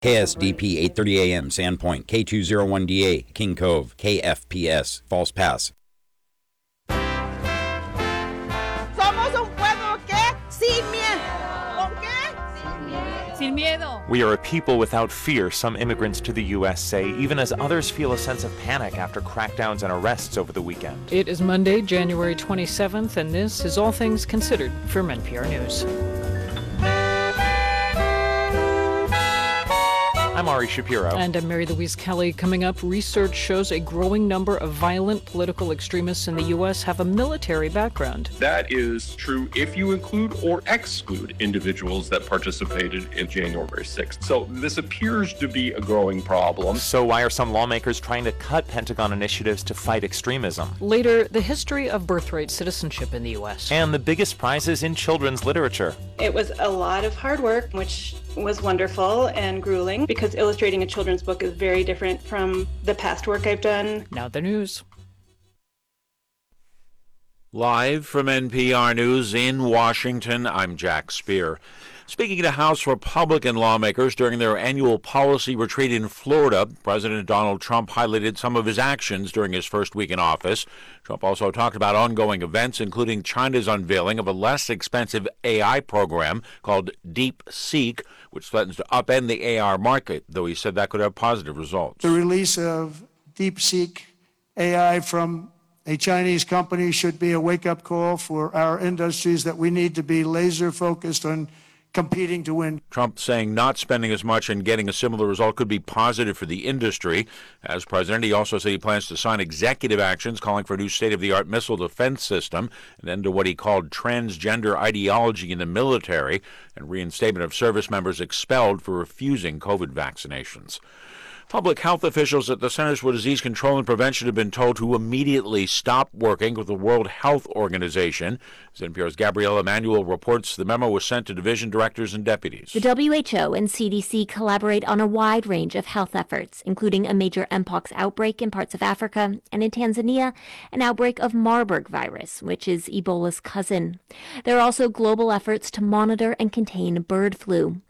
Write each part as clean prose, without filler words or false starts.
KSDP 8:30 a.m. Sandpoint, K201DA, King Cove, KFPS, False Pass. Somos un pueblo que sin miedo. ¿Con qué? Sin miedo. We are a people without fear, some immigrants to the U.S. say, even as others feel a sense of panic after crackdowns and arrests over the weekend. It is Monday, January 27th, and this is All Things Considered from NPR News. I'm Ari Shapiro. And I'm Mary Louise Kelly. Coming up, research shows a growing number of violent political extremists in the U.S. have a military background. That is true if you include or exclude individuals that participated in January 6th. So this appears to be a growing problem. So why are some lawmakers trying to cut Pentagon initiatives to fight extremism? Later, the history of birthright citizenship in the U.S. And the biggest prizes in children's literature. It was a lot of hard work, which was wonderful and grueling because illustrating a children's book is very different from the past work I've done. Now the news. Live from NPR News in Washington, I'm Jack Speer. Speaking to House Republican lawmakers during their annual policy retreat in Florida, President Donald Trump highlighted some of his actions during his first week in office. Trump also talked about ongoing events, including China's unveiling of a less expensive AI program called DeepSeek, which threatens to upend the AR market, though he said that could have positive results. The release of DeepSeek AI from a Chinese company should be a wake-up call for our industries that we need to be laser-focused on competing to win. Trump saying not spending as much and getting a similar result could be positive for the industry. As president, he also said he plans to sign executive actions calling for a new state-of-the-art missile defense system, an end to what he called transgender ideology in the military, and reinstatement of service members expelled for refusing COVID vaccinations. Public health officials at the Centers for Disease Control and Prevention have been told to immediately stop working with the World Health Organization. As NPR's Gabriella Emanuel reports, the memo was sent to division directors and deputies. The WHO and CDC collaborate on a wide range of health efforts, including a major Mpox outbreak in parts of Africa, and in Tanzania, an outbreak of Marburg virus, which is Ebola's cousin. There are also global efforts to monitor and contain bird flu.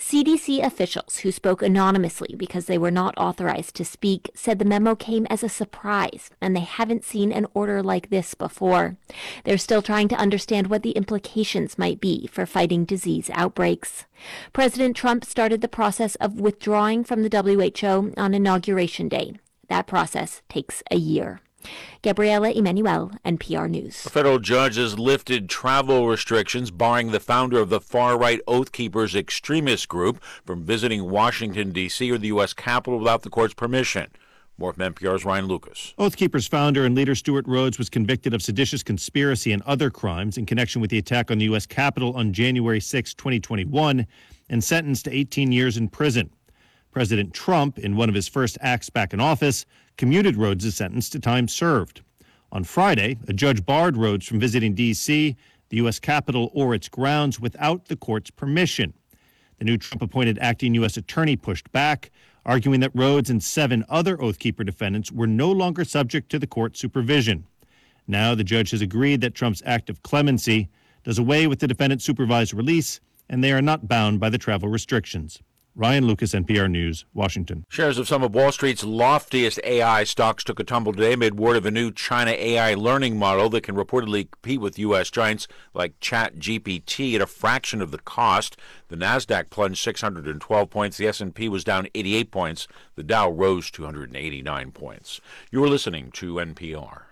CDC officials who spoke anonymously because they were not authorized to speak said the memo came as a surprise and they haven't seen an order like this before. They're still trying to understand what the implications might be for fighting disease outbreaks. President Trump started the process of withdrawing from the WHO on Inauguration Day. That process takes a year. Gabriella Emanuel, NPR News. A federal judge has lifted travel restrictions barring the founder of the far-right Oath Keepers extremist group from visiting Washington, D.C. or the U.S. Capitol without the court's permission. More from NPR's Ryan Lucas. Oath Keepers founder and leader Stuart Rhodes was convicted of seditious conspiracy and other crimes in connection with the attack on the U.S. Capitol on January 6, 2021, and sentenced to 18 years in prison. President Trump, in one of his first acts back in office, commuted Rhodes' sentence to time served. On Friday, a judge barred Rhodes from visiting D.C., the U.S. Capitol, or its grounds without the court's permission. The new Trump-appointed acting U.S. attorney pushed back, arguing that Rhodes and 7 other Oath Keeper defendants were no longer subject to the court's supervision. Now the judge has agreed that Trump's act of clemency does away with the defendant's supervised release, and they are not bound by the travel restrictions. Ryan Lucas, NPR News, Washington. Shares of some of Wall Street's loftiest AI stocks took a tumble today amid word of a new China AI learning model that can reportedly compete with U.S. giants like ChatGPT at a fraction of the cost. The Nasdaq plunged 612 points. The S&P was down 88 points. The Dow rose 289 points. You are listening to NPR.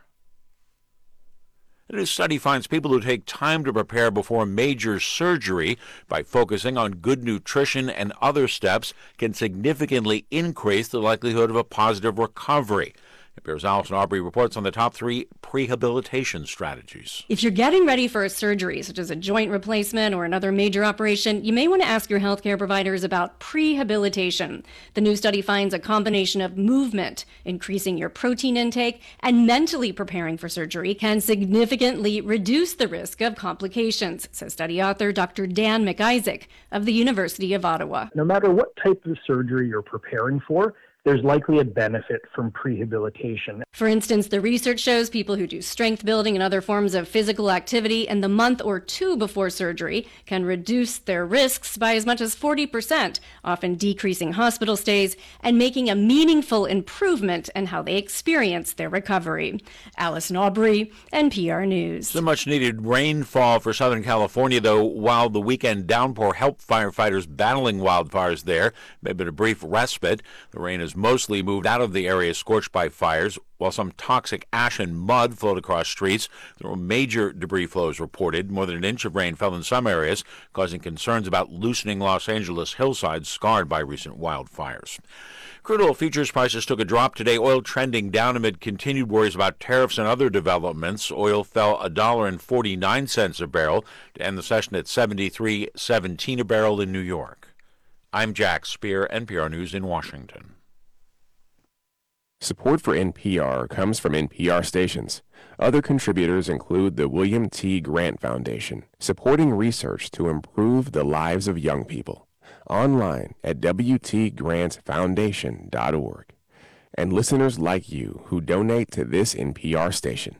A new study finds people who take time to prepare before major surgery by focusing on good nutrition and other steps can significantly increase the likelihood of a positive recovery. NPR's Allison Aubrey reports on the top 3 prehabilitation strategies. If you're getting ready for a surgery, such as a joint replacement or another major operation, you may want to ask your healthcare providers about prehabilitation. The new study finds a combination of movement, increasing your protein intake, and mentally preparing for surgery can significantly reduce the risk of complications, says study author Dr. Dan McIsaac of the University of Ottawa. No matter what type of surgery you're preparing for, there's likely a benefit from prehabilitation. For instance, the research shows people who do strength building and other forms of physical activity in the month or two before surgery can reduce their risks by as much as 40%, often decreasing hospital stays and making a meaningful improvement in how they experience their recovery. Allison Aubrey, NPR News. So much needed rainfall for Southern California, though, while the weekend downpour helped firefighters battling wildfires there. Maybe a brief respite. The rain has mostly moved out of the area scorched by fires, while some toxic ash and mud flowed across streets. There were major debris flows reported. More than an inch of rain fell in some areas, causing concerns about loosening Los Angeles hillsides scarred by recent wildfires. Crude oil futures prices took a drop today, oil trending down amid continued worries about tariffs and other developments. Oil fell $1.49 a barrel to end the session at $73.17 a barrel in New York. I'm Jack Speer, NPR News in Washington. Support for NPR comes from NPR stations. Other contributors include the William T. Grant Foundation, supporting research to improve the lives of young people. Online at WTGrantFoundation.org. And listeners like you who donate to this NPR station.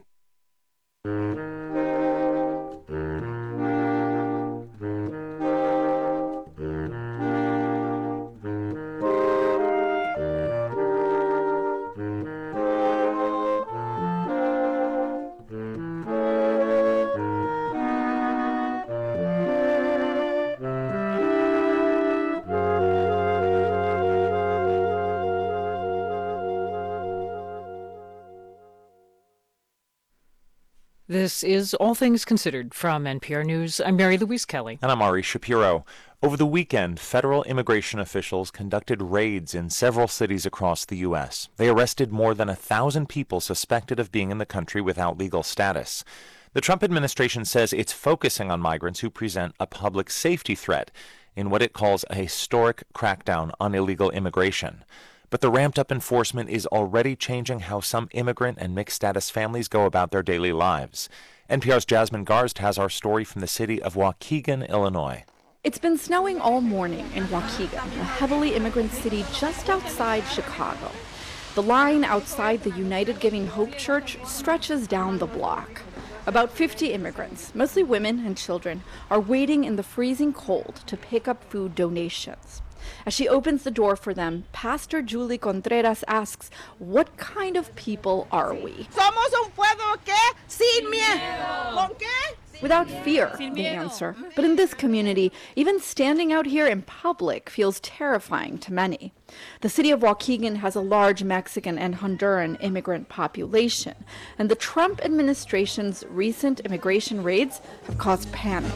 This is All Things Considered from NPR News. I'm Mary Louise Kelly. And I'm Ari Shapiro. Over the weekend, federal immigration officials conducted raids in several cities across the U.S. They arrested more than 1,000 people suspected of being in the country without legal status. The Trump administration says it's focusing on migrants who present a public safety threat in what it calls a historic crackdown on illegal immigration. But the ramped-up enforcement is already changing how some immigrant and mixed-status families go about their daily lives. NPR's Jasmine Garsd has our story from the city of Waukegan, Illinois. It's been snowing all morning in Waukegan, a heavily immigrant city just outside Chicago. The line outside the United Giving Hope Church stretches down the block. About 50 immigrants, mostly women and children, are waiting in the freezing cold to pick up food donations. As she opens the door for them, Pastor Julie Contreras asks, what kind of people are we? Somos un pueblo que sin miedo. ¿Con qué? Without fear, the answer. But in this community, even standing out here in public feels terrifying to many. The city of Waukegan has a large Mexican and Honduran immigrant population, and the Trump administration's recent immigration raids have caused panic.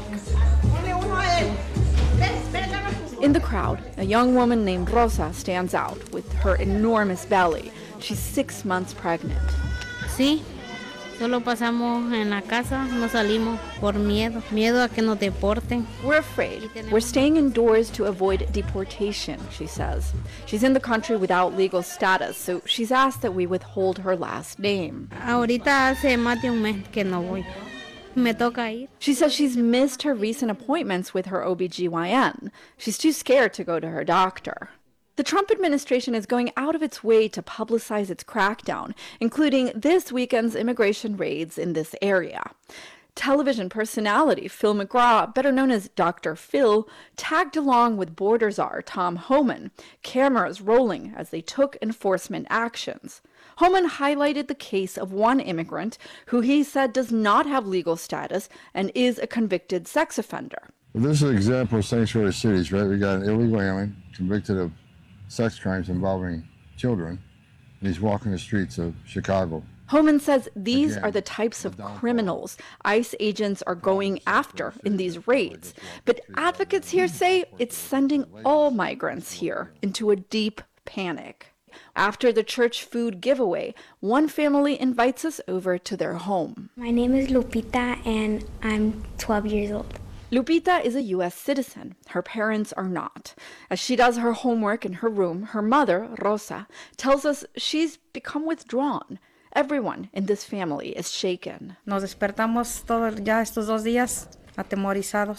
In the crowd, a young woman named Rosa stands out with her enormous belly. She's 6 months pregnant. Sí, solo pasamos en la casa, no salimos por miedo a que nos deporten. We're afraid. We're staying indoors to avoid deportation, she says. She's in the country without legal status, so she's asked that we withhold her last name. Ahorita hace más de un mes que no voy. Me toca ir. She says she's missed her recent appointments with her OBGYN. She's too scared to go to her doctor. The Trump administration is going out of its way to publicize its crackdown, including this weekend's immigration raids in this area. Television personality Phil McGraw, better known as Dr. Phil, tagged along with border czar Tom Homan, cameras rolling as they took enforcement actions. Homan highlighted the case of one immigrant who he said does not have legal status and is a convicted sex offender. Well, this is an example of sanctuary cities, right? We got an illegal alien convicted of sex crimes involving children, and he's walking the streets of Chicago. Homan says these are the types of criminals ICE agents are going after in these raids. But advocates here say it's sending all migrants here into a deep panic. After the church food giveaway, one family invites us over to their home. My name is Lupita and I'm 12 years old. Lupita is a U.S. citizen. Her parents are not. As she does her homework in her room, her mother, Rosa, tells us she's become withdrawn. Everyone in this family is shaken. Nos despertamos ya estos 2 días atemorizados.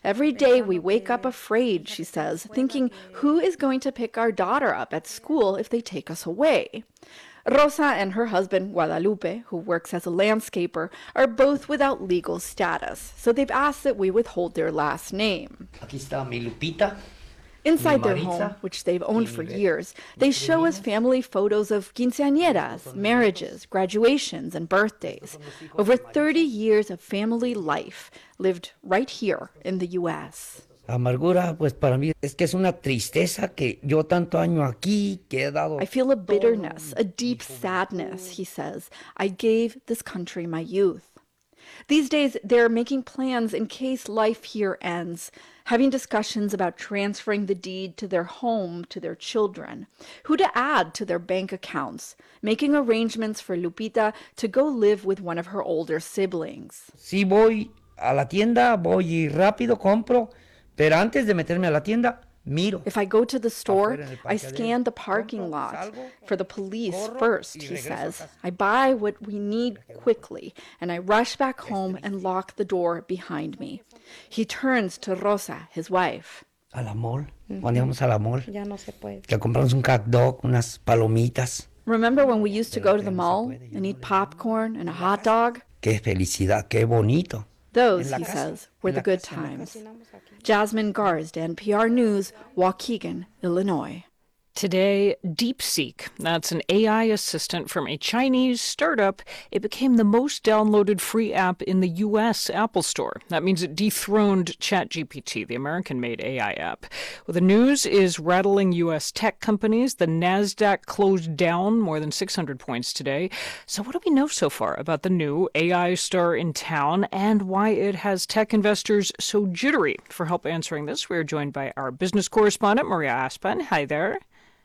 Every day we wake up afraid, she says, thinking who is going to pick our daughter up at school if they take us away. Rosa and her husband, Guadalupe, who works as a landscaper, are both without legal status, so they've asked that we withhold their last name. Aquí está mi Lupita. Inside their home, which they've owned for years, they show us family photos of quinceañeras, marriages, graduations, and birthdays. Over 30 years of family life lived right here in the U.S. Amargura, pues para mí es que es una tristeza que yo tanto año aquí que he dado. I feel a bitterness, a deep sadness, he says. I gave this country my youth. These days, they're making plans in case life here ends, having discussions about transferring the deed to their home to their children, who to add to their bank accounts, making arrangements for Lupita to go live with one of her older siblings. Si voy a la tienda, voy y rápido compro, pero antes de meterme a la tienda, miro. If I go to the store, I scan the parking lot for the police first, he says. I buy what we need quickly, and I rush back home and lock the door behind me. He turns to Rosa, his wife. A la mall, cuando íbamos a la mall, que compramos un hot dog, unas palomitas. Remember when we used to go to the mall and eat popcorn and a hot dog? Qué felicidad, qué bonito. Those, he says, were the good times. Jasmine Garsd, NPR News, Waukegan, Illinois. Today, DeepSeek, that's an AI assistant from a Chinese startup. It became the most downloaded free app in the U.S. Apple Store. That means it dethroned ChatGPT, the American-made AI app. Well, the news is rattling U.S. tech companies. The NASDAQ closed down more than 600 points today. So what do we know so far about the new AI star in town and why it has tech investors so jittery? For help answering this, we're joined by our business correspondent, Maria Aspen. Hi there.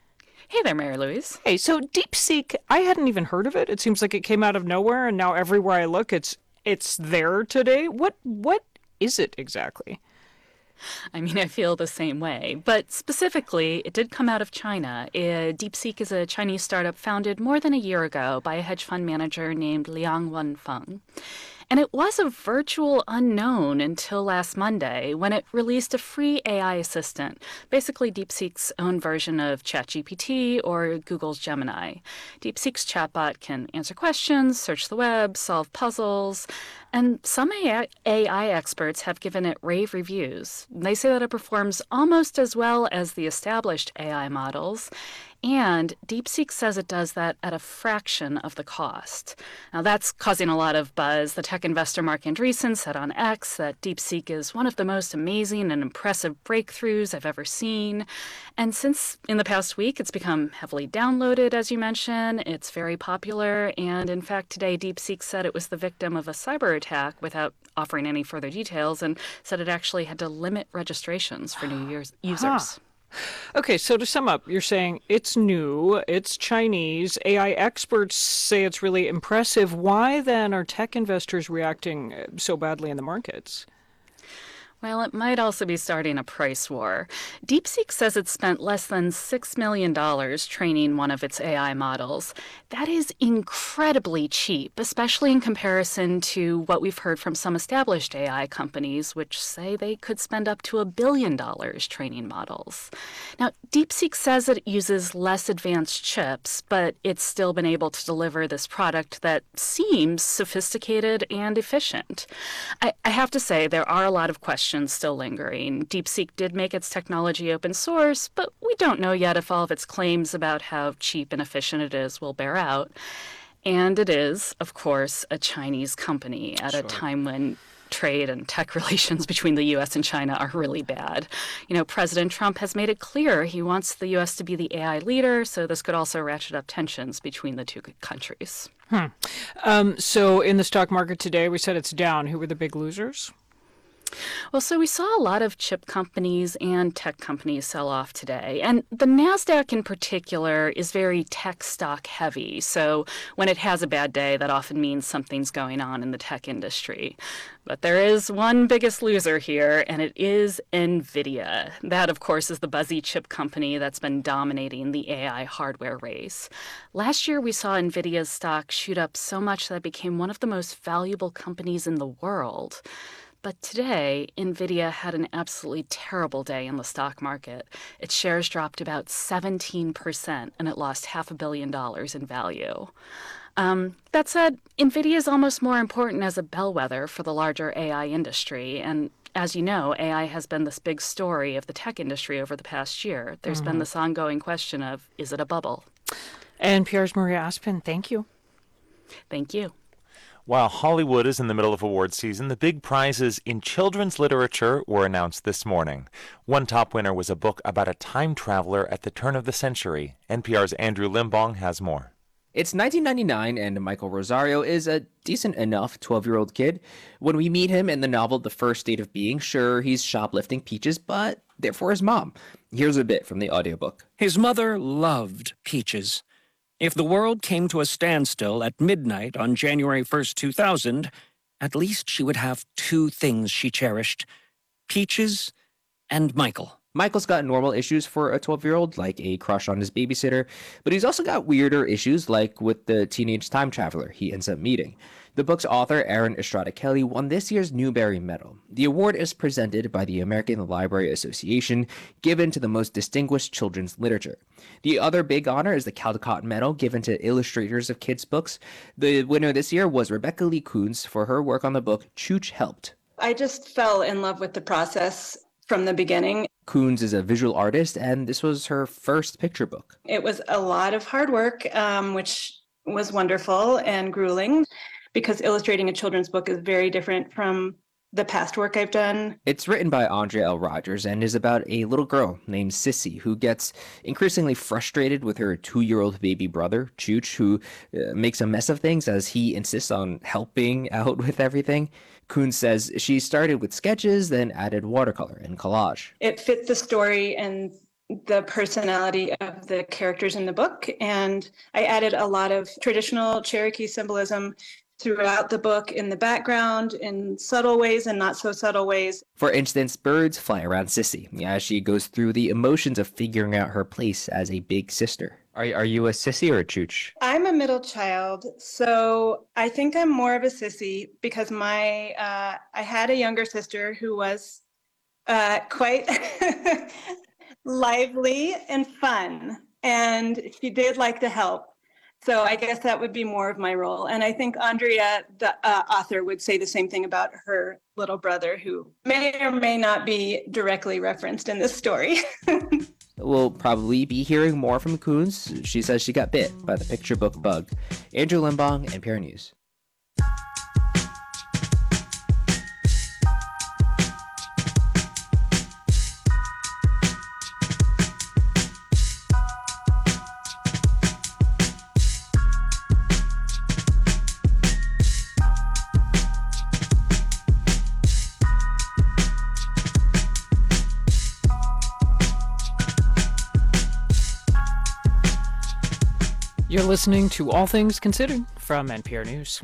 Hey there, Mary Louise. Hey, so DeepSeek, I hadn't even heard of it. It seems like it came out of nowhere, and now everywhere I look, it's there today. What is it exactly? I mean, I feel the same way. But specifically, it did come out of China. DeepSeek is a Chinese startup founded more than a year ago by a hedge fund manager named Liang Wenfeng. And it was a virtual unknown until last Monday when it released a free AI assistant, basically DeepSeek's own version of ChatGPT or Google's Gemini. DeepSeek's chatbot can answer questions, search the web, solve puzzles, and some AI experts have given it rave reviews. They say that it performs almost as well as the established AI models, and DeepSeek says it does that at a fraction of the cost. Now, that's causing a lot of buzz. The tech investor Mark Andreessen said on X that DeepSeek is one of the most amazing and impressive breakthroughs I've ever seen. And since in the past week, it's become heavily downloaded, as you mentioned. It's very popular. And in fact, today, DeepSeek said it was the victim of a cyber attack without offering any further details and said it actually had to limit registrations for new users. Okay, so to sum up, you're saying it's new, it's Chinese, AI experts say it's really impressive. Why then are tech investors reacting so badly in the markets? Well, it might also be starting a price war. DeepSeek says it spent less than $6 million training one of its AI models. That is incredibly cheap, especially in comparison to what we've heard from some established AI companies, which say they could spend up to $1 billion training models. Now, DeepSeek says it uses less advanced chips, but it's still been able to deliver this product that seems sophisticated and efficient. I have to say, there are a lot of questions still lingering. DeepSeek did make its technology open source, but we don't know yet if all of its claims about how cheap and efficient it is will bear out. And it is, of course, a Chinese company at a time when trade and tech relations between the U.S. and China are really bad. You know, President Trump has made it clear he wants the U.S. to be the AI leader, so this could also ratchet up tensions between the two countries. So in the stock market today, we said it's down. Who were the big losers? Well, so we saw a lot of chip companies and tech companies sell off today. And the NASDAQ in particular is very tech stock heavy. So when it has a bad day, that often means something's going on in the tech industry. But there is one biggest loser here, and it is NVIDIA. That, of course, is the buzzy chip company that's been dominating the AI hardware race. Last year, we saw NVIDIA's stock shoot up so much that it became one of the most valuable companies in the world. But today, NVIDIA had an absolutely terrible day in the stock market. Its shares dropped about 17%, and it lost $500 million in value. That said, NVIDIA is almost more important as a bellwether for the larger AI industry. And as you know, AI has been this big story of the tech industry over the past year. There's been this ongoing question of, is it a bubble? NPR's Maria Aspen, thank you. Thank you. While Hollywood is in the middle of award season, the big prizes in children's literature were announced this morning. One top winner was a book about a time traveler at the turn of the century. NPR's Andrew Limbong has more. It's 1999, and Michael Rosario is a decent enough 12-year-old kid. When we meet him in the novel The First State of Being, sure, he's shoplifting peaches, but they're for his mom. Here's a bit from the audiobook. His mother loved peaches. If the world came to a standstill at midnight on January 1st, 2000, at least she would have two things she cherished: peaches and Michael. Michael's got normal issues for a 12-year-old, like a crush on his babysitter, but he's also got weirder issues, like with the teenage time traveler he ends up meeting. The book's author, Aaron Estrada Kelly, won this year's Newbery Medal. The award is presented by the American Library Association, given to the most distinguished children's literature. The other big honor is the Caldecott Medal, given to illustrators of kids' books. The winner this year was Rebecca Lee Coons for her work on the book Chooch Helped. I just fell in love with the process from the beginning. Coons is a visual artist, and this was her first picture book. It was a lot of hard work, which was wonderful and grueling, because illustrating a children's book is very different from the past work I've done. It's written by Andrea L. Rogers and is about a little girl named Sissy who gets increasingly frustrated with her 2-year-old baby brother, Chooch, who makes a mess of things as he insists on helping out with everything. Coons says she started with sketches, then added watercolor and collage. It fit the story and the personality of the characters in the book, and I added a lot of traditional Cherokee symbolism throughout the book, in the background, in subtle ways and not so subtle ways. For instance, birds fly around Sissy as she goes through the emotions of figuring out her place as a big sister. Are you a Sissy or a Chooch? I'm a middle child, so I think I'm more of a Sissy because I had a younger sister who was quite lively and fun, and she did like to help. So I guess that would be more of my role. And I think Andrea, the author, would say the same thing about her little brother, who may or may not be directly referenced in this story. We'll probably be hearing more from Coons. She says she got bit by the picture book bug. Andrew Limbong, NPR News. You're listening to All Things Considered from NPR News.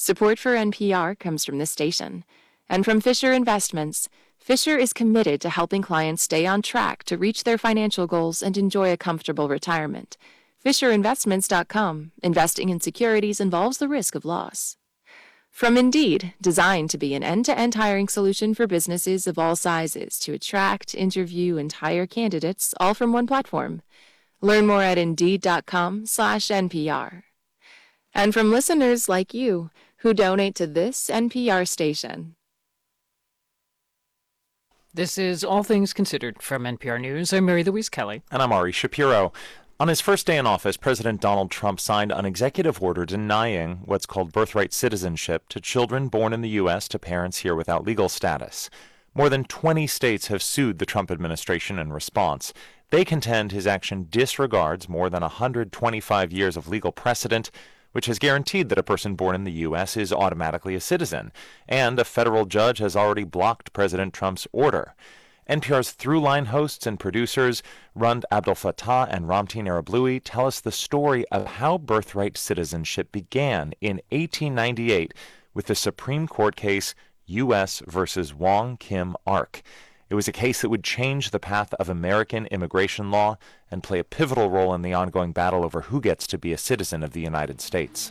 Support for NPR comes from this station and from Fisher Investments. Fisher is committed to helping clients stay on track to reach their financial goals and enjoy a comfortable retirement. FisherInvestments.com. Investing in securities involves the risk of loss. From Indeed, designed to be an end-to-end hiring solution for businesses of all sizes to attract, interview, and hire candidates, all from one platform. Learn more at Indeed.com/NPR. And from listeners like you who donate to this NPR station. This is All Things Considered from NPR News. I'm Mary Louise Kelly. And I'm Ari Shapiro. On his first day in office, President Donald Trump signed an executive order denying what's called birthright citizenship to children born in the U.S. to parents here without legal status. More than 20 states have sued the Trump administration in response. They contend his action disregards more than 125 years of legal precedent, which has guaranteed that a person born in the U.S. is automatically a citizen, and a federal judge has already blocked President Trump's order. NPR's Throughline hosts and producers, Rund Abdelfatah and Ramtin Arablouei, tell us the story of how birthright citizenship began in 1898 with the Supreme Court case U.S. versus Wong Kim Ark. It was a case that would change the path of American immigration law and play a pivotal role in the ongoing battle over who gets to be a citizen of the United States.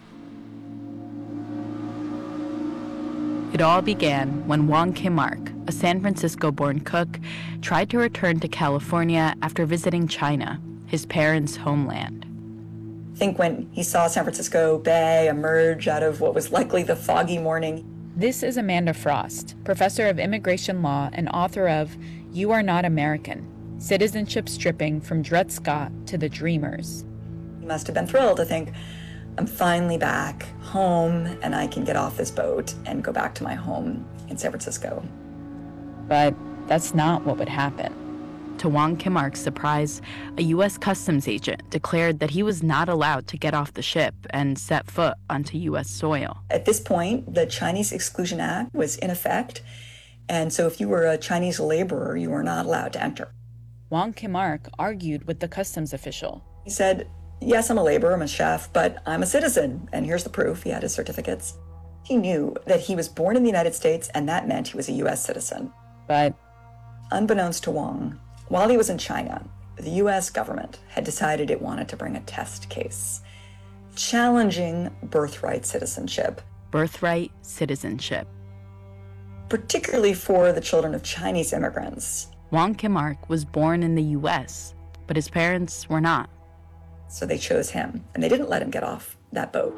It all began when Wong Kim Ark, a San Francisco-born cook, tried to return to California after visiting China, his parents' homeland. I think when he saw San Francisco Bay emerge out of what was likely the foggy morning. This is Amanda Frost, professor of immigration law and author of You Are Not American, Citizenship Stripping from Dred Scott to the Dreamers. He must have been thrilled to think, I'm finally back home and I can get off this boat and go back to my home in San Francisco. But that's not what would happen. To Wong Kim Ark's surprise, a U.S. customs agent declared that he was not allowed to get off the ship and set foot onto U.S. soil. At this point, the Chinese Exclusion Act was in effect, and so if you were a Chinese laborer, you were not allowed to enter. Wong Kim Ark argued with the customs official. He said, yes, I'm a laborer, I'm a chef, but I'm a citizen, and here's the proof. He had his certificates. He knew that he was born in the United States, and that meant he was a U.S. citizen. But unbeknownst to Wong, while he was in China, the U.S. government had decided it wanted to bring a test case, challenging birthright citizenship. Birthright citizenship. Particularly for the children of Chinese immigrants. Wong Kim Ark was born in the U.S., but his parents were not. So they chose him, and they didn't let him get off that boat.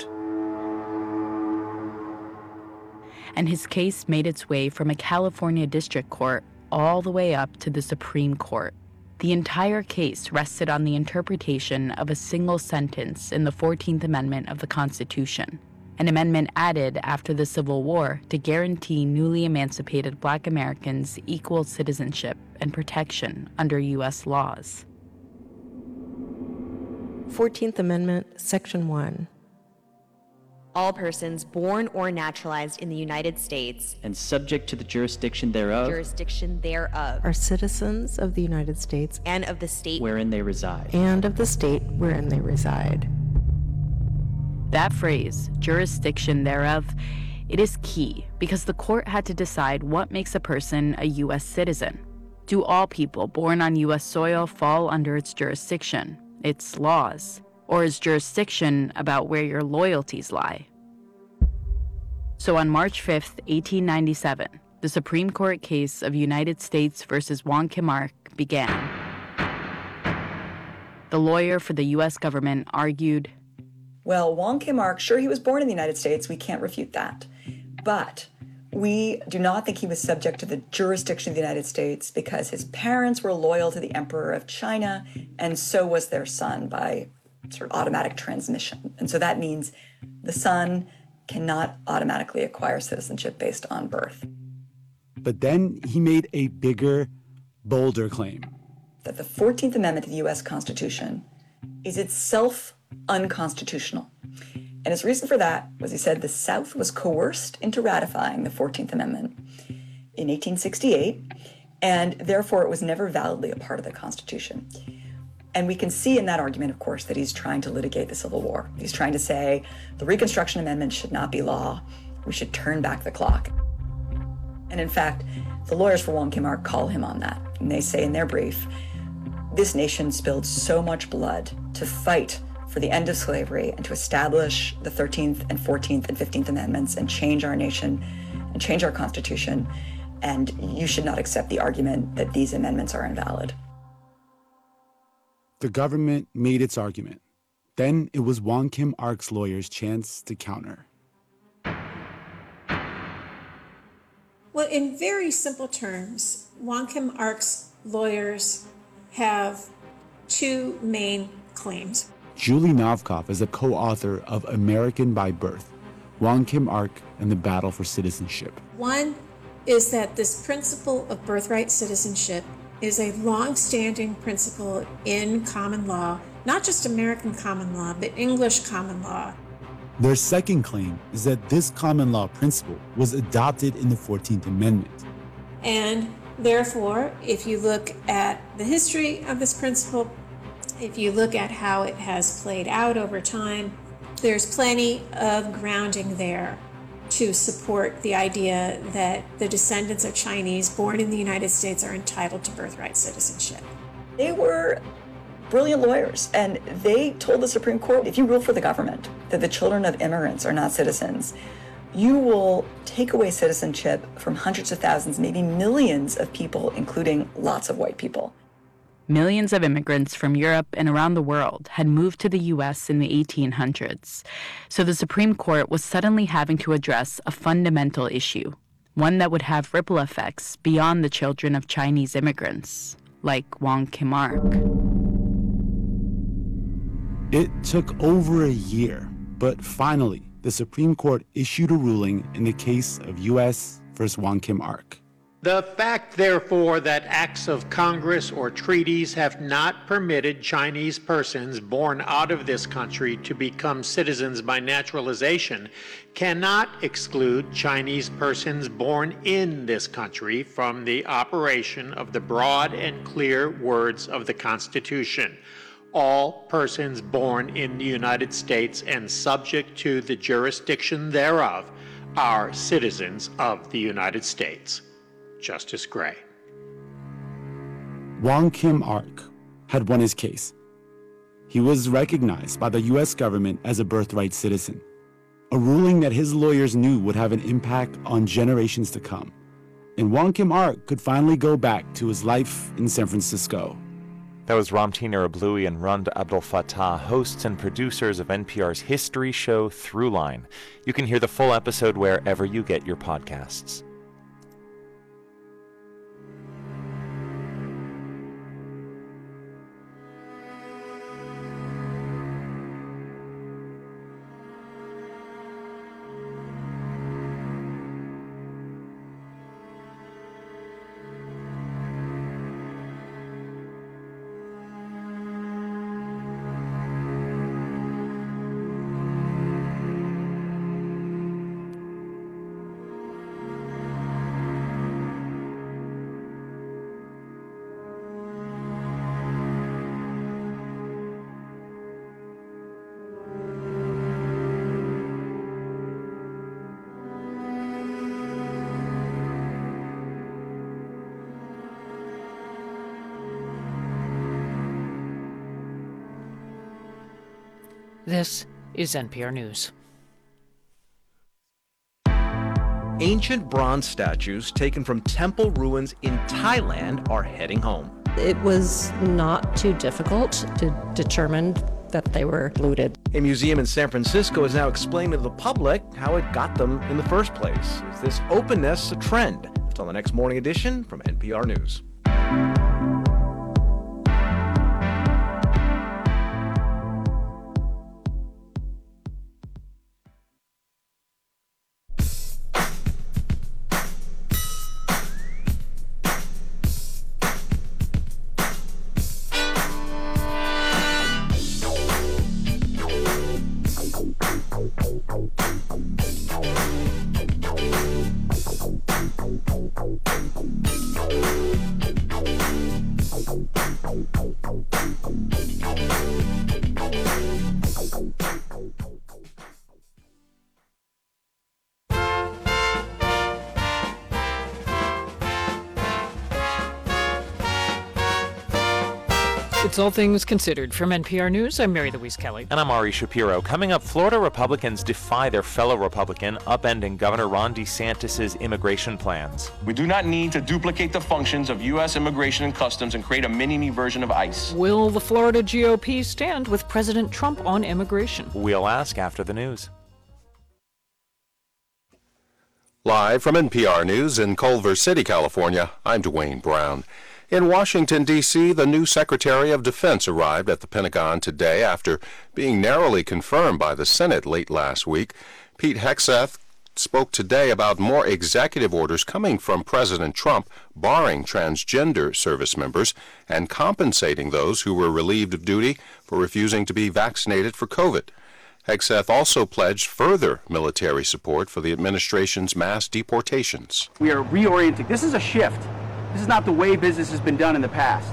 And his case made its way from a California district court all the way up to the Supreme Court. The entire case rested on the interpretation of a single sentence in the 14th Amendment of the Constitution, an amendment added after the Civil War to guarantee newly emancipated Black Americans equal citizenship and protection under U.S. laws. 14th Amendment, Section 1. All persons born or naturalized in the United States and subject to the jurisdiction thereof are citizens of the United States and of the state wherein they reside. And of the state wherein they reside. That phrase, jurisdiction thereof, it is key because the court had to decide what makes a person a U.S. citizen. Do all people born on U.S. soil fall under its jurisdiction, its laws? Or is jurisdiction about where your loyalties lie? So on March 5th, 1897, the Supreme Court case of United States versus Wong Kim Ark began. The lawyer for the U.S. government argued, well, Wong Kim Ark, sure, he was born in the United States. We can't refute that. But we do not think he was subject to the jurisdiction of the United States because his parents were loyal to the Emperor of China, and so was their son by sort of automatic transmission. And so that means the son cannot automatically acquire citizenship based on birth. But then he made a bigger, bolder claim. That the 14th Amendment to the U.S. Constitution is itself unconstitutional. And his reason for that was he said the South was coerced into ratifying the 14th Amendment in 1868, and therefore it was never validly a part of the Constitution. And we can see in that argument, of course, that he's trying to litigate the Civil War. He's trying to say the Reconstruction Amendment should not be law, We should turn back the clock. And in fact, the lawyers for Wong Kim-ark call him on that. And they say in their brief, this nation spilled so much blood to fight for the end of slavery and to establish the 13th and 14th and 15th Amendments and change our nation and change our Constitution. And you should not accept the argument that these amendments are invalid. The government made its argument. Then it was Wong Kim-ark's lawyers' chance to counter. Well, in very simple terms, Wong Kim-ark's lawyers have two main claims. Julie Novkoff is a co-author of American by Birth, Wong Kim-ark and the Battle for Citizenship. One is that this principle of birthright citizenship is a long-standing principle in common law, not just American common law, but English common law. Their second claim is that this common law principle was adopted in the 14th Amendment. And therefore, if you look at the history of this principle, if you look at how it has played out over time, there's plenty of grounding there to support the idea that the descendants of Chinese born in the United States are entitled to birthright citizenship. They were brilliant lawyers, and they told the Supreme Court, if you rule for the government that the children of immigrants are not citizens, you will take away citizenship from hundreds of thousands, maybe millions of people, including lots of white people. Millions of immigrants from Europe and around the world had moved to the U.S. in the 1800s, so the Supreme Court was suddenly having to address a fundamental issue, one that would have ripple effects beyond the children of Chinese immigrants, like Wong Kim-ark. It took over a year, but finally, the Supreme Court issued a ruling in the case of U.S. versus Wong Kim-ark. The fact, therefore, that acts of Congress or treaties have not permitted Chinese persons born out of this country to become citizens by naturalization cannot exclude Chinese persons born in this country from the operation of the broad and clear words of the Constitution. All persons born in the United States and subject to the jurisdiction thereof are citizens of the United States. Justice Gray. Wong Kim-ark had won his case. He was recognized by the U.S. government as a birthright citizen, a ruling that his lawyers knew would have an impact on generations to come. And Wong Kim-ark could finally go back to his life in San Francisco. That was Ramtin Arablouei and Rund Abdel Fattah, hosts and producers of NPR's history show Throughline. You can hear the full episode wherever you get your podcasts. This is NPR News. Ancient bronze statues taken from temple ruins in Thailand are heading home. It was not too difficult to determine that they were looted. A museum in San Francisco is now explaining to the public how it got them in the first place. Is this openness a trend? It's on the next morning edition from NPR News. It's All Things Considered. From NPR News, I'm Mary Louise Kelly. And I'm Ari Shapiro. Coming up, Florida Republicans defy their fellow Republican, upending Governor Ron DeSantis' immigration plans. We do not need to duplicate the functions of U.S. Immigration and Customs and create a mini-me version of ICE. Will the Florida GOP stand with President Trump on immigration? We'll ask after the news. Live from NPR News in Culver City, California, I'm Dwayne Brown. In Washington, D.C., the new Secretary of Defense arrived at the Pentagon today after being narrowly confirmed by the Senate late last week. Pete Hegseth spoke today about more executive orders coming from President Trump barring transgender service members and compensating those who were relieved of duty for refusing to be vaccinated for COVID. Hegseth also pledged further military support for the administration's mass deportations. We are reorienting. This is a shift. This is not the way business has been done in the past.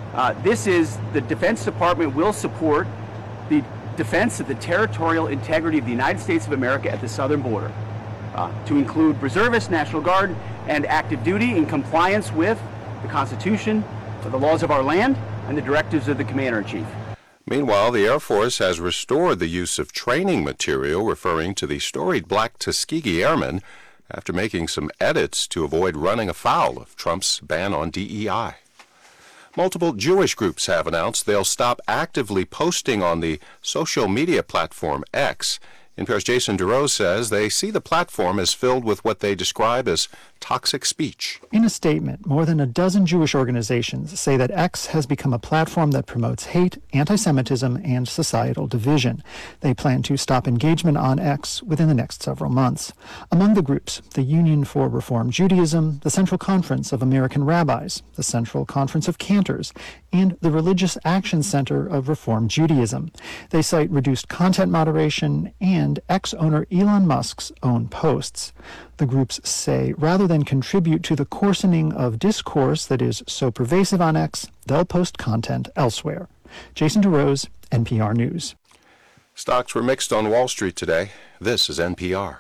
The Defense Department will support the defense of the territorial integrity of the United States of America at the southern border, to include reservists, National Guard, and active duty in compliance with the Constitution, the laws of our land, and the directives of the Commander-in-Chief. Meanwhile, the Air Force has restored the use of training material referring to the storied Black Tuskegee Airmen after making some edits to avoid running afoul of Trump's ban on DEI. Multiple Jewish groups have announced they'll stop actively posting on the social media platform X. NPR's Jason DeRose says they see the platform as filled with what they describe as toxic speech. In a statement, more than a dozen Jewish organizations say that X has become a platform that promotes hate, anti-Semitism, and societal division. They plan to stop engagement on X within the next several months. Among the groups, the Union for Reform Judaism, the Central Conference of American Rabbis, the Central Conference of Cantors, and the Religious Action Center of Reform Judaism. They cite reduced content moderation and ex-owner Elon Musk's own posts. The groups say rather than contribute to the coarsening of discourse that is so pervasive on X, they'll post content elsewhere. Jason DeRose, NPR News. Stocks were mixed on Wall Street today. This is NPR.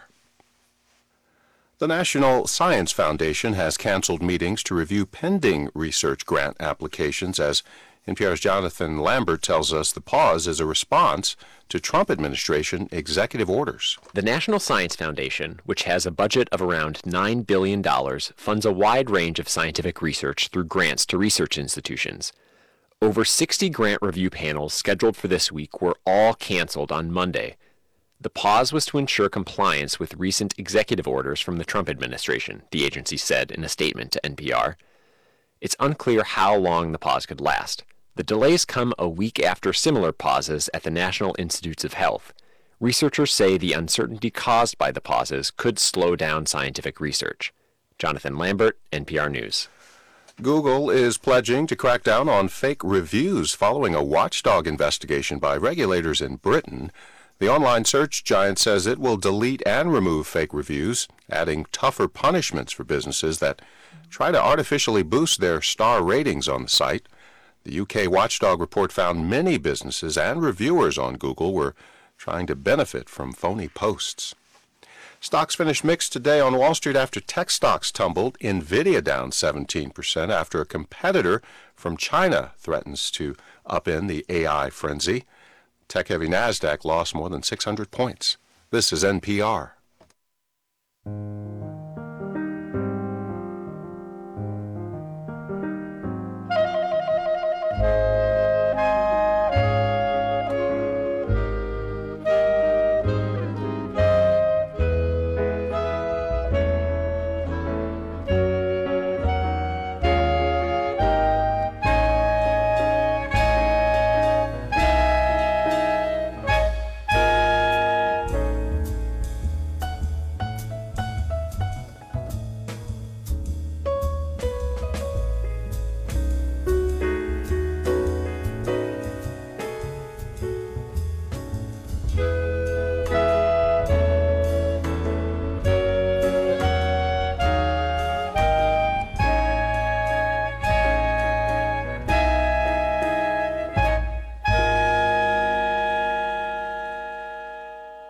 The National Science Foundation has canceled meetings to review pending research grant applications as NPR's Jonathan Lambert tells us the pause is a response to Trump administration executive orders. The National Science Foundation, which has a budget of around $9 billion, funds a wide range of scientific research through grants to research institutions. Over 60 grant review panels scheduled for this week were all canceled on Monday. The pause was to ensure compliance with recent executive orders from the Trump administration, the agency said in a statement to NPR. It's unclear how long the pause could last. The delays come a week after similar pauses at the National Institutes of Health. Researchers say the uncertainty caused by the pauses could slow down scientific research. Jonathan Lambert, NPR News. Google is pledging to crack down on fake reviews following a watchdog investigation by regulators in Britain. The online search giant says it will delete and remove fake reviews, adding tougher punishments for businesses that try to artificially boost their star ratings on the site. The UK watchdog report found many businesses and reviewers on Google were trying to benefit from phony posts. Stocks finished mixed today on Wall Street after tech stocks tumbled. Nvidia down 17% after a competitor from China threatens to upend the AI frenzy. Tech-heavy Nasdaq lost more than 600 points. This is NPR.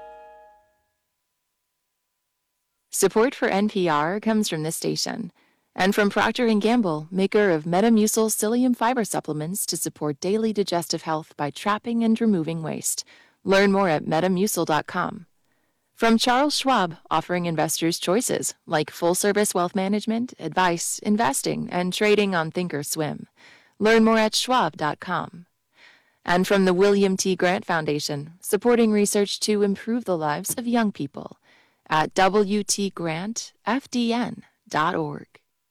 Support for NPR comes from this station And from Procter & Gamble, maker of Metamucil psyllium fiber supplements to support daily digestive health by trapping and removing waste. Learn more at metamucil.com. From Charles Schwab, offering investors choices like full-service wealth management, advice, investing, and trading on Thinkorswim. Learn more at schwab.com. And from the William T. Grant Foundation, supporting research to improve the lives of young people at wtgrantfdn.org.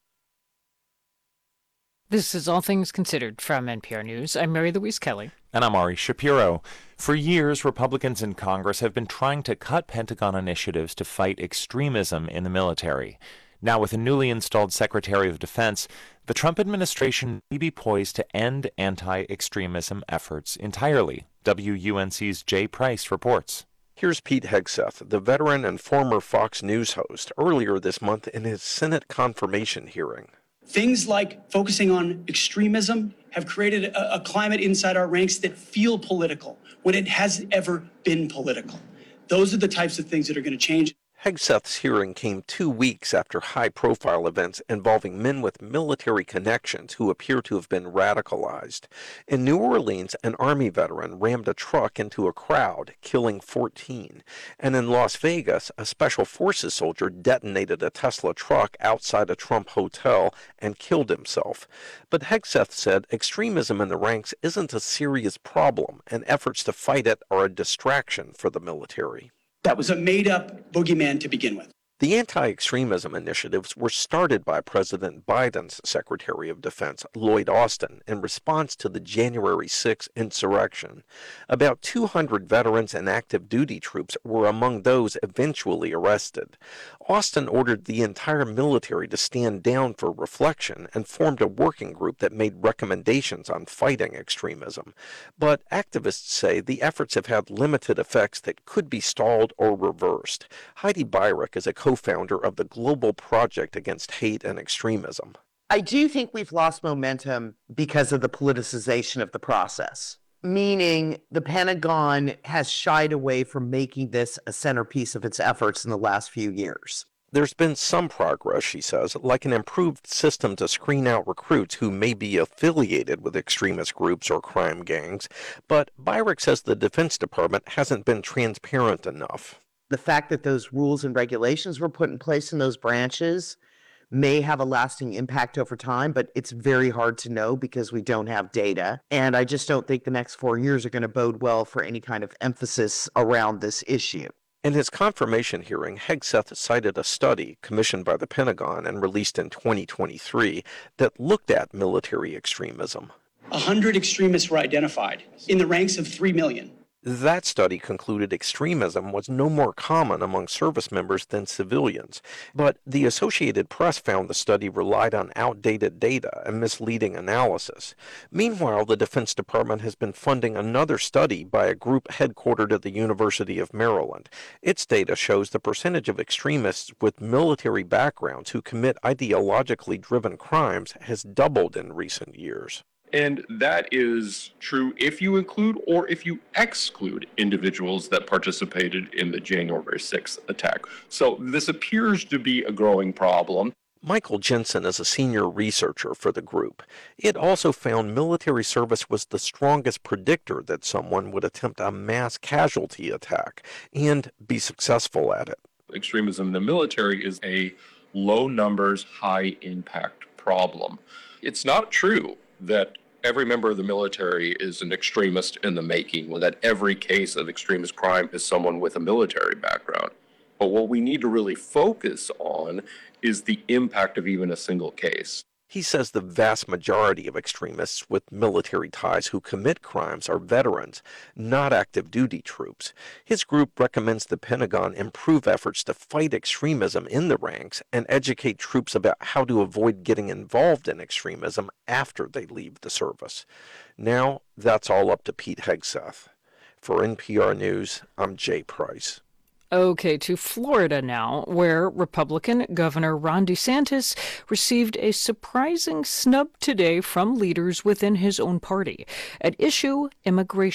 This is All Things Considered from NPR News. I'm Mary Louise Kelly. And I'm Ari Shapiro. For years, Republicans in Congress have been trying to cut Pentagon initiatives to fight extremism in the military. Now, with a newly installed Secretary of Defense, the Trump administration may be poised to end anti-extremism efforts entirely. WUNC's Jay Price reports. Here's Pete Hegseth, the veteran and former Fox News host, earlier this month in his Senate confirmation hearing. Things like focusing on extremism have created a climate inside our ranks that feel political when it hasn't ever been political. Those are the types of things that are going to change. Hegseth's hearing came 2 weeks after high-profile events involving men with military connections who appear to have been radicalized. In New Orleans, an Army veteran rammed a truck into a crowd, killing 14. And in Las Vegas, a Special Forces soldier detonated a Tesla truck outside a Trump hotel and killed himself. But Hegseth said extremism in the ranks isn't a serious problem, and efforts to fight it are a distraction for the military. That was a made-up boogeyman to begin with. The anti-extremism initiatives were started by President Biden's Secretary of Defense, Lloyd Austin, in response to the January 6 insurrection. About 200 veterans and active duty troops were among those eventually arrested. Austin ordered the entire military to stand down for reflection and formed a working group that made recommendations on fighting extremism. But activists say the efforts have had limited effects that could be stalled or reversed. Heidi Beirich is a co-founder of the Global Project Against Hate and Extremism. I do think we've lost momentum because of the politicization of the process, meaning the Pentagon has shied away from making this a centerpiece of its efforts in the last few years. There's been some progress, she says, like an improved system to screen out recruits who may be affiliated with extremist groups or crime gangs, but Beirich says the Defense Department hasn't been transparent enough. The fact that those rules and regulations were put in place in those branches may have a lasting impact over time, but it's very hard to know because we don't have data. And I just don't think the next 4 years are going to bode well for any kind of emphasis around this issue. In his confirmation hearing, Hegseth cited a study commissioned by the Pentagon and released in 2023 that looked at military extremism. 100 extremists were identified in the ranks of 3 million. That study concluded extremism was no more common among service members than civilians, but the Associated Press found the study relied on outdated data and misleading analysis. Meanwhile, the Defense Department has been funding another study by a group headquartered at the University of Maryland. Its data shows the percentage of extremists with military backgrounds who commit ideologically driven crimes has doubled in recent years. And that is true if you include or if you exclude individuals that participated in the January 6th attack. So this appears to be a growing problem. Michael Jensen is a senior researcher for the group. It also found military service was the strongest predictor that someone would attempt a mass casualty attack and be successful at it. Extremism in the military is a low numbers, high impact problem. It's not true that every member of the military is an extremist in the making, that every case of extremist crime is someone with a military background. But what we need to really focus on is the impact of even a single case. He says the vast majority of extremists with military ties who commit crimes are veterans, not active duty troops. His group recommends the Pentagon improve efforts to fight extremism in the ranks and educate troops about how to avoid getting involved in extremism after they leave the service. Now, that's all up to Pete Hegseth. For NPR News, I'm Jay Price. Okay, to Florida now, where Republican Governor Ron DeSantis received a surprising snub today from leaders within his own party. At issue, immigration.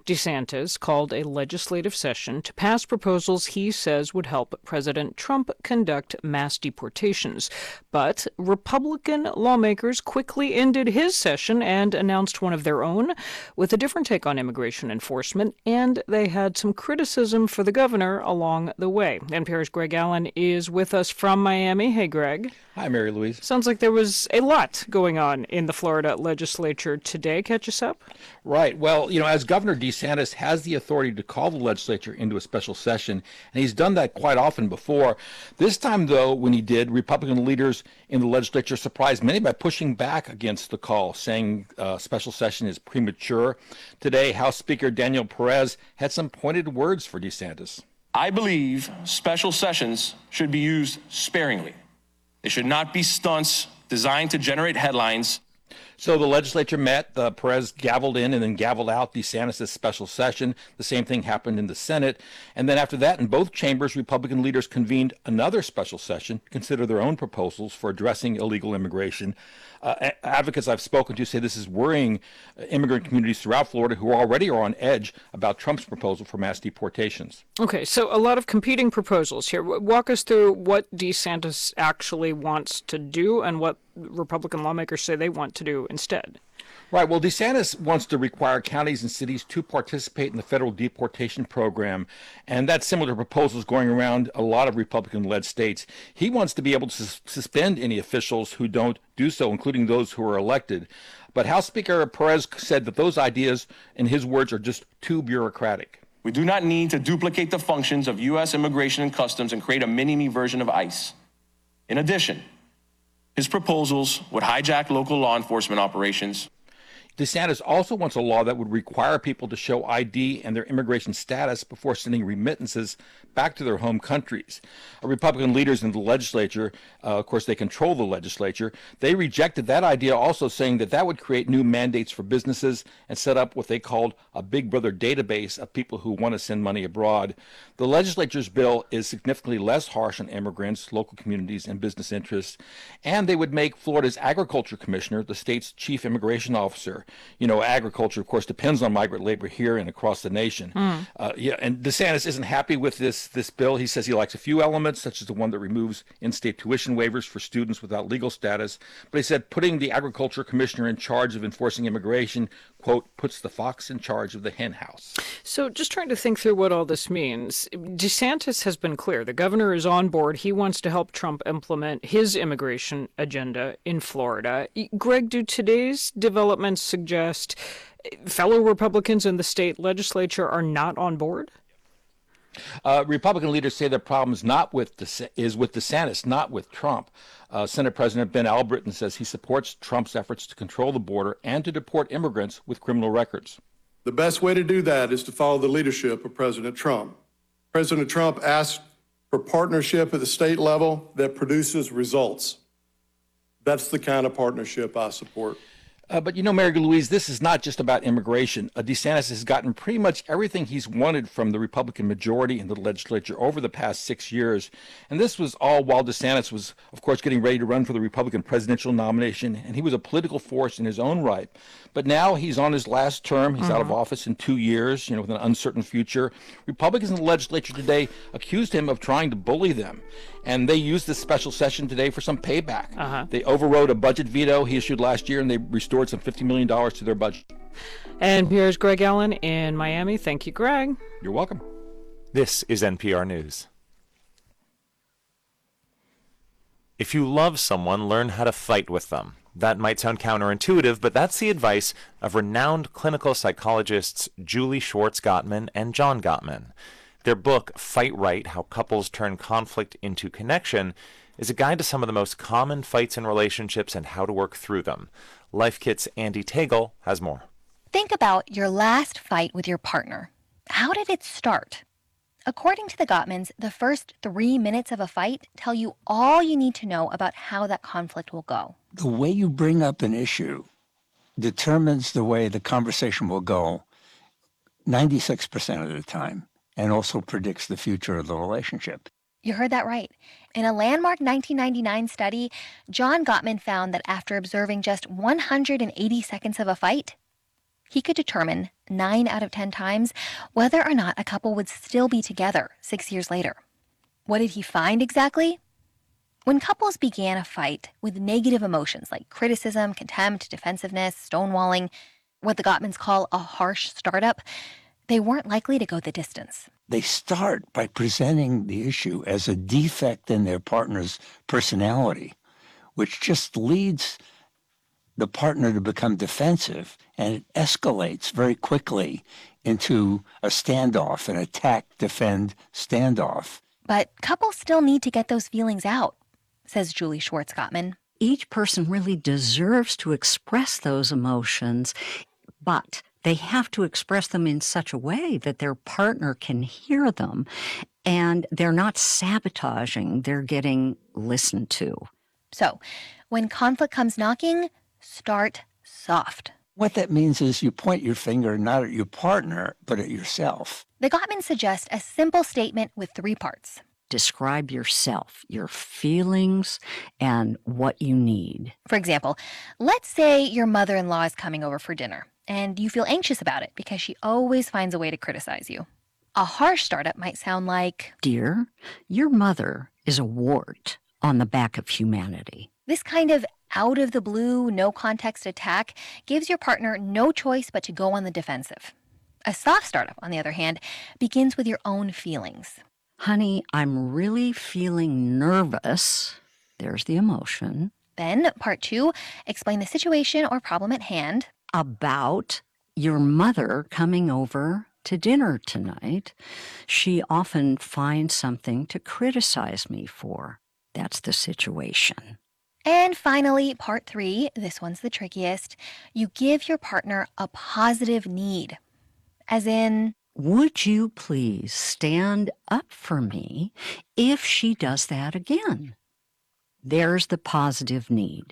DeSantis called a legislative session to pass proposals he says would help President Trump conduct mass deportations. But Republican lawmakers quickly ended his session and announced one of their own with a different take on immigration enforcement, and they had some criticism for the governor along the way. NPR's Greg Allen is with us from Miami. Hey, Greg. Hi, Mary Louise. Sounds like there was a lot going on in the Florida legislature today. Catch us up? Right. Well, as Governor DeSantis has the authority to call the legislature into a special session, and he's done that quite often before. This time, though, when he did, Republican leaders in the legislature surprised many by pushing back against the call, saying special session is premature. Today, House Speaker Daniel Perez had some pointed words for DeSantis. I believe special sessions should be used sparingly. They should not be stunts designed to generate headlines. So the legislature met, Perez gavelled in and then gavelled out DeSantis' special session. The same thing happened in the Senate. And then after that, in both chambers, Republican leaders convened another special session to consider their own proposals for addressing illegal immigration. Advocates I've spoken to say this is worrying immigrant communities throughout Florida who already are on edge about Trump's proposal for mass deportations. Okay, so a lot of competing proposals here. Walk us through what DeSantis actually wants to do and what Republican lawmakers say they want to do instead. Right. Well, DeSantis wants to require counties and cities to participate in the federal deportation program, and that's similar to proposals going around a lot of Republican-led states. He wants to be able to suspend any officials who don't do so, including those who are elected. But House Speaker Perez said that those ideas, in his words, are just too bureaucratic. We do not need to duplicate the functions of U.S. Immigration and Customs and create a mini-me version of ICE. In addition, his proposals would hijack local law enforcement operations. DeSantis also wants a law that would require people to show ID and their immigration status before sending remittances back to their home countries. Republican leaders in the legislature, of course, they control the legislature, they rejected that idea, also saying that that would create new mandates for businesses and set up what they called a Big Brother database of people who want to send money abroad. The legislature's bill is significantly less harsh on immigrants, local communities, and business interests, and they would make Florida's agriculture commissioner the state's chief immigration officer. Agriculture, of course, depends on migrant labor here and across the nation. And DeSantis isn't happy with this bill. He says he likes a few elements, such as the one that removes in-state tuition waivers for students without legal status. But he said putting the agriculture commissioner in charge of enforcing immigration, quote, puts the fox in charge of the hen house. So just trying to think through what all this means. DeSantis has been clear. The governor is on board. He wants to help Trump implement his immigration agenda in Florida. Greg, do today's developments suggest fellow Republicans in the state legislature are not on board? Republican leaders say the problem is with DeSantis, not with Trump. Senate President Ben Albritton says he supports Trump's efforts to control the border and to deport immigrants with criminal records. The best way to do that is to follow the leadership of President Trump. President Trump asked for partnership at the state level that produces results. That's the kind of partnership I support. But Mary Louise, this is not just about immigration. DeSantis has gotten pretty much everything he's wanted from the Republican majority in the legislature over the past 6 years. And this was all while DeSantis was, of course, getting ready to run for the Republican presidential nomination. And he was a political force in his own right. But now he's on his last term. He's out of office in 2 years, with an uncertain future. Republicans in the legislature today accused him of trying to bully them. And they used this special session today for some payback. They overrode a budget veto he issued last year, and they restored some $50 million to their budget. And here's Greg Allen in Miami. Thank you, Greg. You're welcome. This is NPR News. If you love someone, learn how to fight with them. That might sound counterintuitive, but that's the advice of renowned clinical psychologists Julie Schwartz Gottman and John Gottman. Their book, Fight Right: How Couples Turn Conflict into Connection, is a guide to some of the most common fights in relationships and how to work through them. Life Kit's Andy Tagle has more. Think about your last fight with your partner. How did it start? According to the Gottmans, the first 3 minutes of a fight tell you all you need to know about how that conflict will go. The way you bring up an issue determines the way the conversation will go 96% of the time, and also predicts the future of the relationship. You heard that right. In a landmark 1999 study, John Gottman found that after observing just 180 seconds of a fight, he could determine 9 out of 10 times whether or not a couple would still be together 6 years later. What did he find exactly? When couples began a fight with negative emotions like criticism, contempt, defensiveness, stonewalling, what the Gottmans call a harsh startup, they weren't likely to go the distance. They start by presenting the issue as a defect in their partner's personality, which just leads the partner to become defensive, and it escalates very quickly into a standoff, an attack, defend standoff. But couples still need to get those feelings out, says Julie Schwartz-Gottman. Each person really deserves to express those emotions, but they have to express them in such a way that their partner can hear them and they're not sabotaging, they're getting listened to. So, when conflict comes knocking, start soft. What that means is you point your finger not at your partner, but at yourself. The Gottmans suggest a simple statement with 3 parts. Describe yourself, your feelings, and what you need. For example, let's say your mother-in-law is coming over for dinner, and you feel anxious about it because she always finds a way to criticize you. A harsh startup might sound like, Dear, your mother is a wart on the back of humanity. This kind of out-of-the-blue, no-context attack gives your partner no choice but to go on the defensive. A soft startup, on the other hand, begins with your own feelings. Honey, I'm really feeling nervous. There's the emotion. Then, part 2, explain the situation or problem at hand. About your mother coming over to dinner tonight. She often finds something to criticize me for. That's the situation. And finally, part 3, this one's the trickiest. You give your partner a positive need. As in, would you please stand up for me if she does that again? There's the positive need.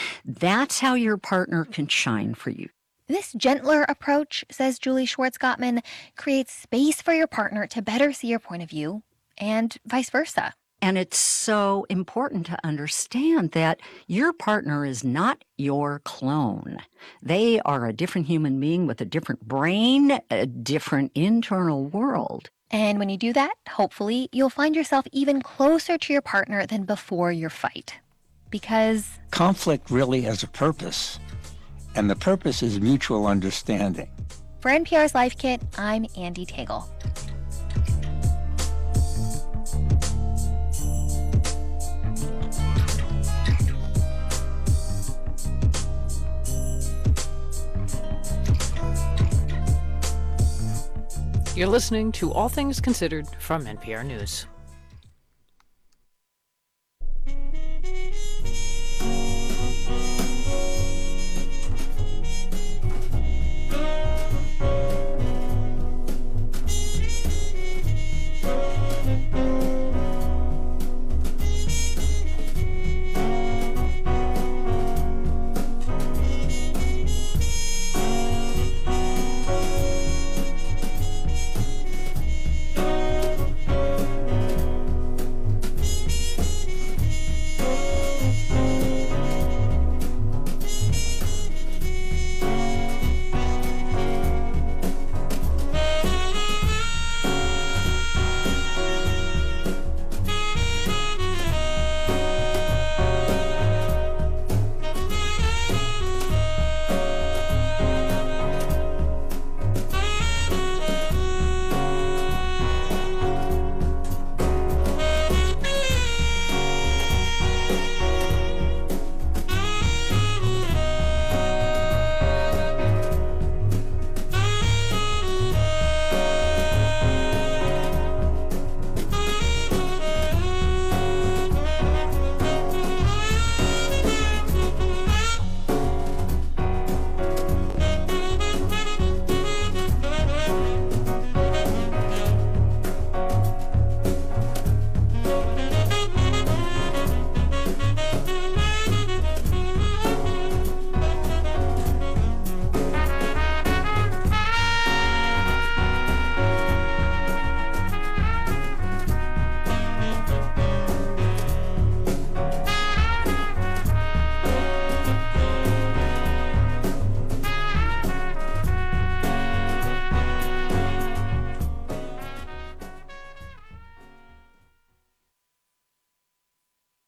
That's how your partner can shine for you. This gentler approach, says Julie Schwartz-Gottman, creates space for your partner to better see your point of view, and vice versa. And it's so important to understand that your partner is not your clone. They are a different human being with a different brain, a different internal world. And when you do that, hopefully, you'll find yourself even closer to your partner than before your fight. Because conflict really has a purpose, and the purpose is mutual understanding. For NPR's Life Kit, I'm Andy Tagle. You're listening to All Things Considered from NPR News.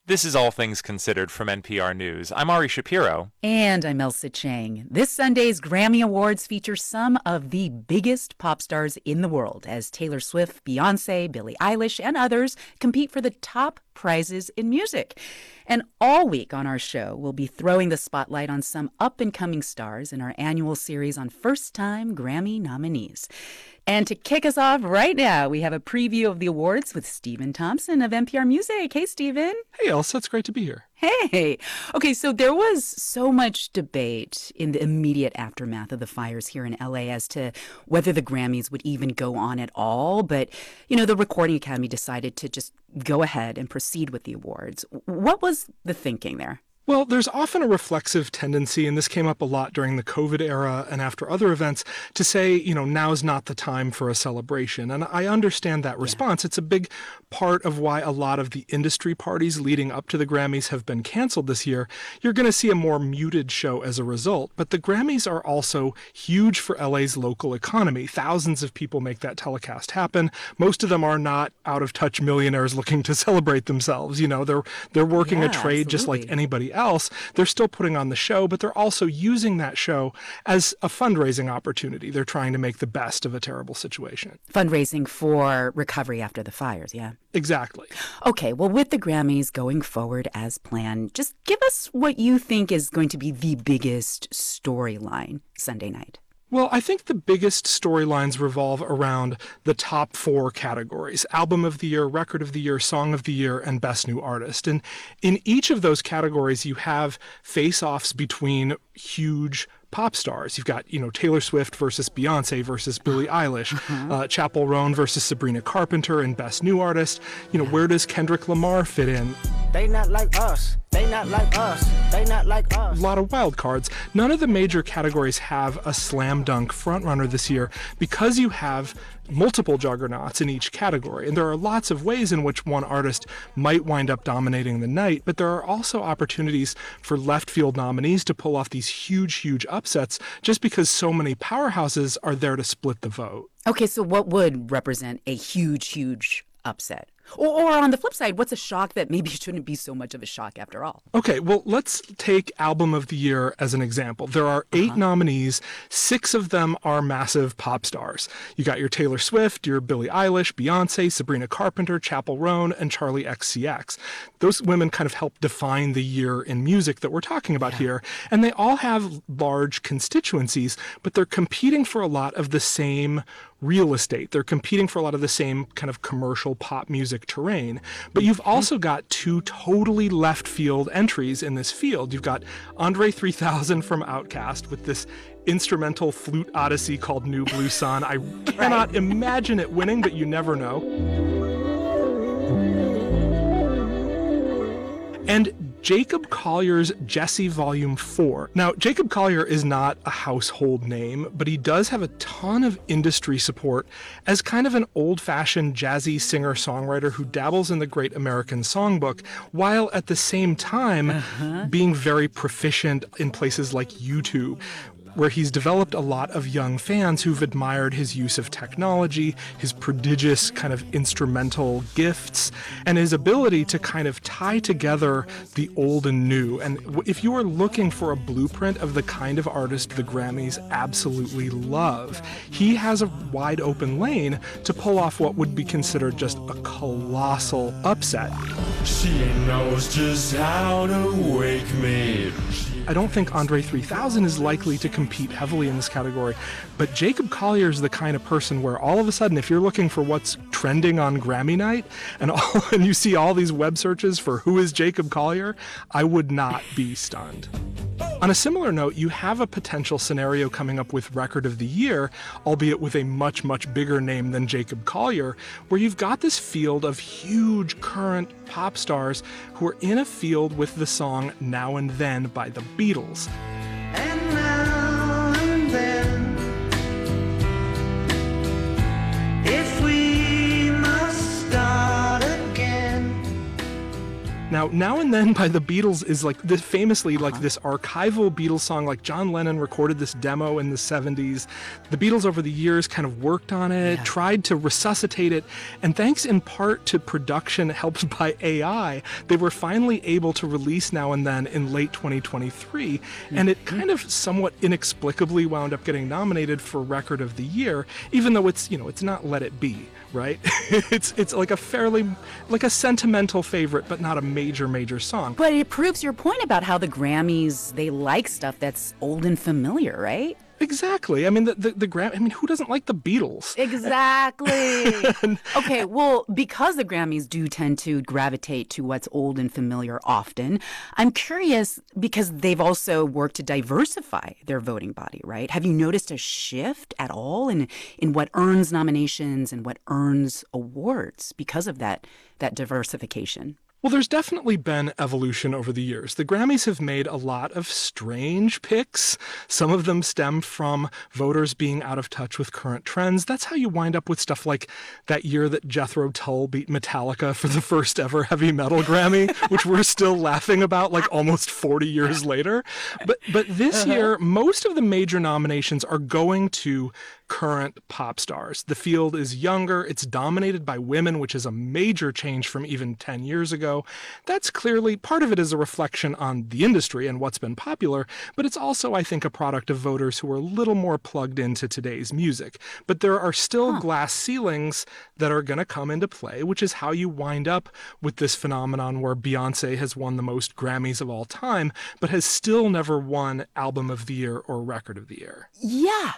This is All Things Considered from NPR News. I'm Ari Shapiro. And I'm Elsa Chang. This Sunday's Grammy Awards feature some of the biggest pop stars in the world as Taylor Swift, Beyonce, Billie Eilish, and others compete for the top prizes in music. And all week on our show, we'll be throwing the spotlight on some up-and-coming stars in our annual series on first-time Grammy nominees. And to kick us off right now, we have a preview of the awards with Stephen Thompson of NPR Music. Hey, Stephen. Hey, Elsa. It's great to be here. Hey. Okay, so there was so much debate in the immediate aftermath of the fires here in LA as to whether the Grammys would even go on at all. But, the Recording Academy decided to just go ahead and proceed with the awards. What was the thinking there? Well, there's often a reflexive tendency, and this came up a lot during the COVID era and after other events, to say, now's not the time for a celebration. And I understand that response. It's a big part of why a lot of the industry parties leading up to the Grammys have been canceled this year. You're going to see a more muted show as a result. But the Grammys are also huge for LA's local economy. Thousands of people make that telecast happen. Most of them are not out-of-touch millionaires looking to celebrate themselves. They're working a trade just like anybody else. They're still putting on the show, but they're also using that show as a fundraising opportunity. They're trying to make the best of a terrible situation. Fundraising for recovery after the fires, yeah. Exactly. Okay, well, with the Grammys going forward as planned, just give us what you think is going to be the biggest storyline Sunday night. Well, I think the biggest storylines revolve around the top 4 categories: Album of the Year, Record of the Year, Song of the Year, and Best New Artist. And in each of those categories, you have face-offs between huge pop stars. You've got, Taylor Swift versus Beyonce versus Billie Eilish, Chappell Roan versus Sabrina Carpenter in Best New Artist. Where does Kendrick Lamar fit in? They not like us. They not like us. They not like us. A lot of wild cards. None of the major categories have a slam dunk frontrunner this year because you have multiple juggernauts in each category. And there are lots of ways in which one artist might wind up dominating the night, but there are also opportunities for left field nominees to pull off these huge upsets just because so many powerhouses are there to split the vote. Okay, so what would represent a huge upset? Or on the flip side, what's a shock that maybe shouldn't be so much of a shock after all? Okay, well, let's take Album of the Year as an example. There are 8 nominees. 6 of them are massive pop stars. You got your Taylor Swift, your Billie Eilish, Beyonce, Sabrina Carpenter, Chappell Roan, and Charli XCX. Those women kind of help define the year in music that we're talking about here. And they all have large constituencies, but they're competing for a lot of the same real estate. They're competing for a lot of the same kind of commercial pop music terrain. But you've also got 2 totally left field entries in this field. You've got Andre 3000 from Outkast with this instrumental flute odyssey called New Blue Sun. I cannot imagine it winning, but you never know. And Jacob Collier's Jesse Volume 4. Now, Jacob Collier is not a household name, but he does have a ton of industry support as kind of an old-fashioned jazzy singer-songwriter who dabbles in the Great American Songbook, while at the same time being very proficient in places like YouTube, where he's developed a lot of young fans who've admired his use of technology, his prodigious kind of instrumental gifts, and his ability to kind of tie together the old and new. And if you are looking for a blueprint of the kind of artist the Grammys absolutely love, he has a wide open lane to pull off what would be considered just a colossal upset. She knows just how to wake me. I don't think Andre 3000 is likely to compete heavily in this category, but Jacob Collier is the kind of person where all of a sudden, if you're looking for what's trending on Grammy night and you see all these web searches for who is Jacob Collier, I would not be stunned. On a similar note, you have a potential scenario coming up with Record of the Year, albeit with a much bigger name than Jacob Collier, where you've got this field of huge current pop stars who are in a field with the song Now and Then by the Beatles. And now and then, if we must start again. Now, Now and Then by the Beatles is like this famously like this archival Beatles song. Like John Lennon recorded this demo in the 70s. The Beatles over the years kind of worked on it, tried to resuscitate it, and thanks in part to production helped by AI, they were finally able to release Now and Then in late 2023, and it kind of somewhat inexplicably wound up getting nominated for Record of the Year, even though it's, it's not Let It Be, right? it's like a fairly, like a sentimental favorite, but not a major song. But it proves your point about how the Grammys, they like stuff that's old and familiar, right? Exactly. I mean, who doesn't like the Beatles? Exactly. Okay, well, because the Grammys do tend to gravitate to what's old and familiar often, I'm curious because they've also worked to diversify their voting body, right? Have you noticed a shift at all in what earns nominations and what earns awards because of that diversification? Well, there's definitely been evolution over the years. The Grammys have made a lot of strange picks. Some of them stem from voters being out of touch with current trends. That's how you wind up with stuff like that year that Jethro Tull beat Metallica for the first ever heavy metal Grammy, which we're still laughing about like almost 40 years later. But this year, most of the major nominations are going to current pop stars. The field is younger, it's dominated by women, which is a major change from even 10 years ago. That's clearly, part of it is a reflection on the industry and what's been popular, but it's also, I think, a product of voters who are a little more plugged into today's music. But there are still glass ceilings that are going to come into play, which is how you wind up with this phenomenon where Beyonce has won the most Grammys of all time, but has still never won Album of the Year or Record of the Year. Yeah.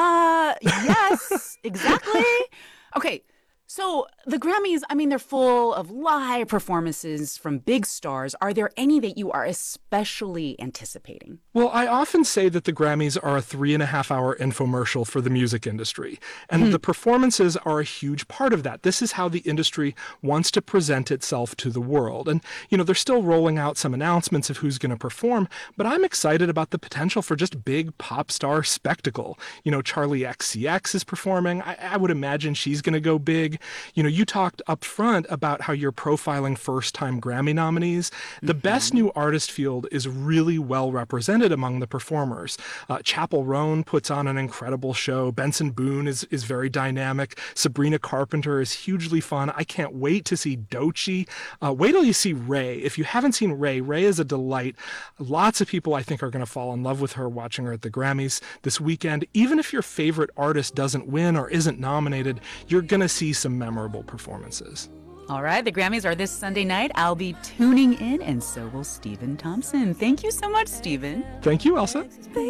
Yes, exactly. Okay, so the Grammys, I mean, they're full of live performances from big stars. Are there any that you are especially anticipating? Well, I often say that the Grammys are a 3.5-hour infomercial for the music industry, and the performances are a huge part of that. This is how the industry wants to present itself to the world. And, they're still rolling out some announcements of who's going to perform, but I'm excited about the potential for just big pop star spectacle. Charli XCX is performing. I would imagine she's going to go big. You talked up front about how you're profiling first-time Grammy nominees. The best new artist field is really well represented among the performers. Chappell Roan puts on an incredible show. Benson Boone is very dynamic. Sabrina Carpenter is hugely fun. I can't wait to see Doechii. Wait till you see Ray. If you haven't seen Ray is a delight. Lots of people, I think, are going to fall in love with her watching her at the Grammys this weekend. Even if your favorite artist doesn't win or isn't nominated, you're going to see some memorable performances. All right, the Grammys are this Sunday night. I'll be tuning in, and so will Stephen Thompson. Thank you so much, Stephen. Thank you, Elsa.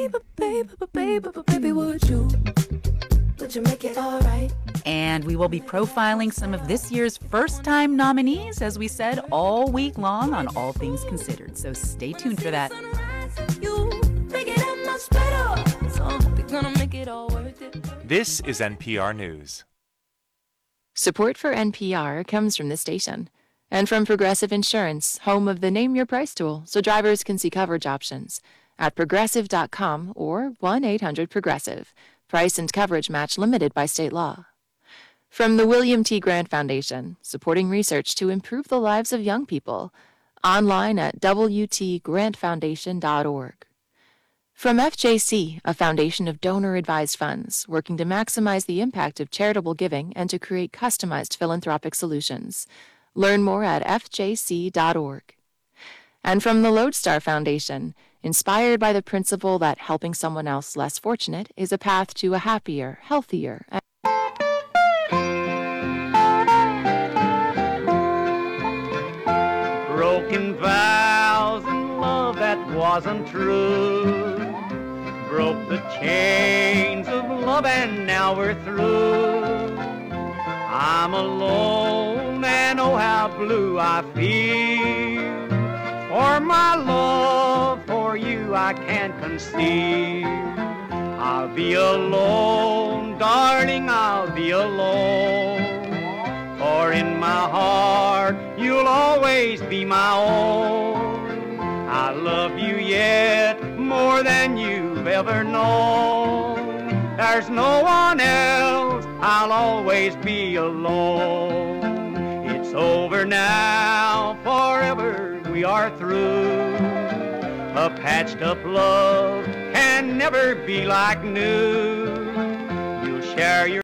Baby, would you make it all right? And we will be profiling some of this year's first-time nominees, as we said, all week long on All Things Considered. So stay tuned for that. This is NPR News. Support for NPR comes from this station and from Progressive Insurance, home of the Name Your Price tool, so drivers can see coverage options at Progressive.com or 1-800-PROGRESSIVE. Price and coverage match limited by state law. From the William T. Grant Foundation, supporting research to improve the lives of young people, online at wtgrantfoundation.org. From FJC, a foundation of donor-advised funds working to maximize the impact of charitable giving and to create customized philanthropic solutions. Learn more at fjc.org. And from the Lodestar Foundation, inspired by the principle that helping someone else less fortunate is a path to a happier, healthier, and broken vows and love that wasn't true. Broke the chains of love and now we're through. I'm alone and oh how blue I feel. For my love for you I can't conceal. I'll be alone, darling, I'll be alone. For in my heart you'll always be my own. I love you yet more than you've ever known. There's no one else, I'll always be alone. It's over now, forever we are through. A patched up love can never be like new. You'll share your